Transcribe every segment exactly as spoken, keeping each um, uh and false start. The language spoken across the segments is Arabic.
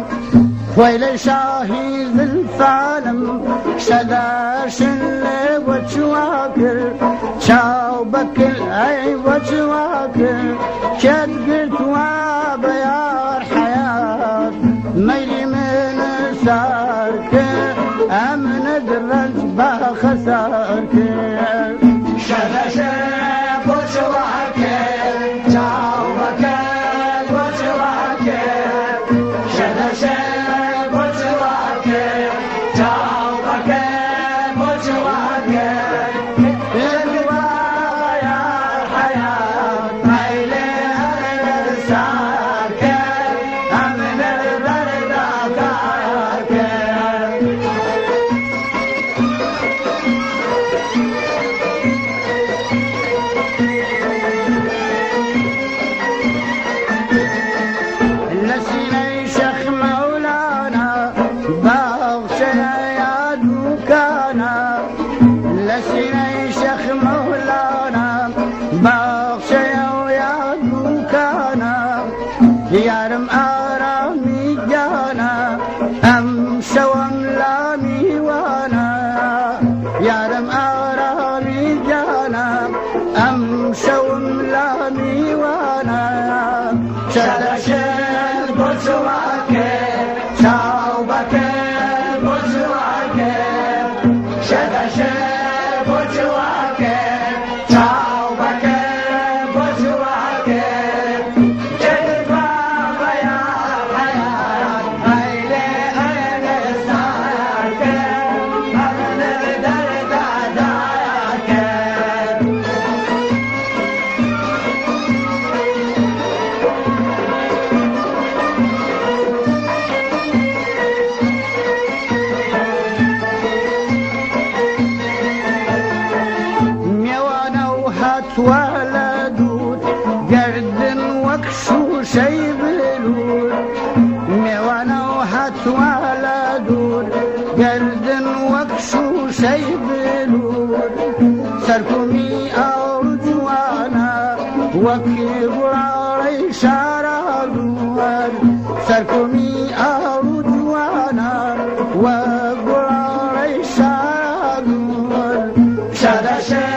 ويلي شاهي الفالم شداش اللي وجواكر شاوبك العي وجواكر شد قلت وابيار حياة ميلي من سارك امن درج بخسارك شداش وجواكر شاوبك وجواكر شداش يارم آرامي جانا أمشى وملامي وانا يارم آرامي جانا أمشى وملامي وانا شدشل بوشواكي شاوبكي بوشواكي شدشل بوشواكي شاوبكي بوشواكي ولدود قرد وكشو شي بلود ميوانا وحت ولدود قرد وكشو شي بلود سركمي أو جوانا وكيب علي شارلود سركمي أو جوانا وكيب علي شارلود شدشي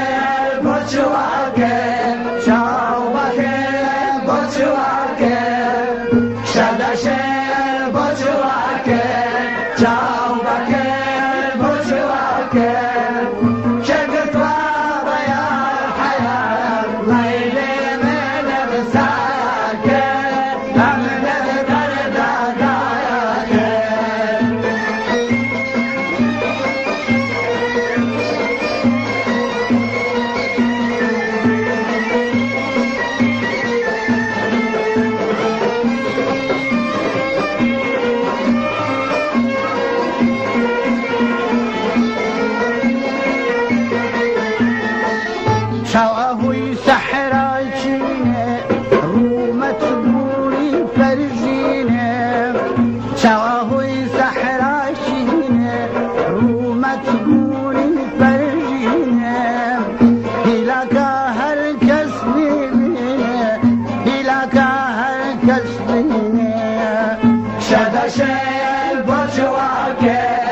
شاوهوي سحراجيني رومة بوري فرجيني شاوهوي سحراجيني رومة بوري فرجيني هلاك هالكسبيني هلاك هالكسبيني شدشي البجواكي